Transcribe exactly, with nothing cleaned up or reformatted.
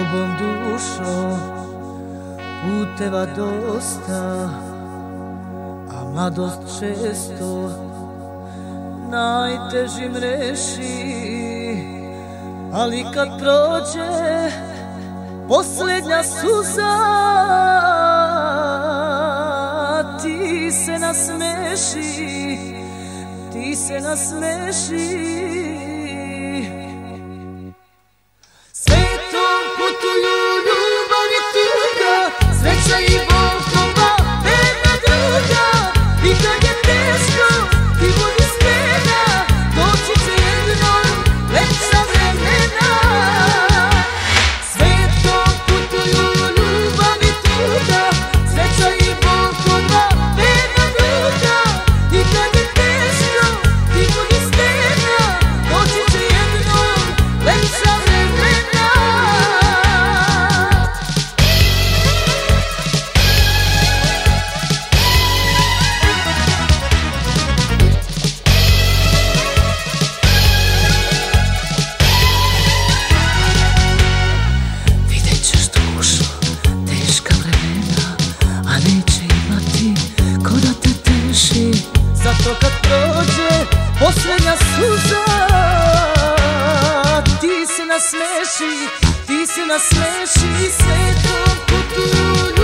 tobom dušo, puteva dosta, a mladost često najtežim reši. Ali kad prođe posljednja suza, ti se nasmeši, ti se nasmeši. Svetom putuju ljubav i tuga, sreća i volkova, verna druga. I kad je teško, ti budi spremna, doći će jednom lepša vremena. Svetom putuju ljubav i tuga, sreća i volkova, verna druga. I kad je teško, ti budi spremna, doći će jednom lepša vremena. Zato kad prođe posljednja suza, ti se nasmeši, ti se nasmeši. Svetom putuju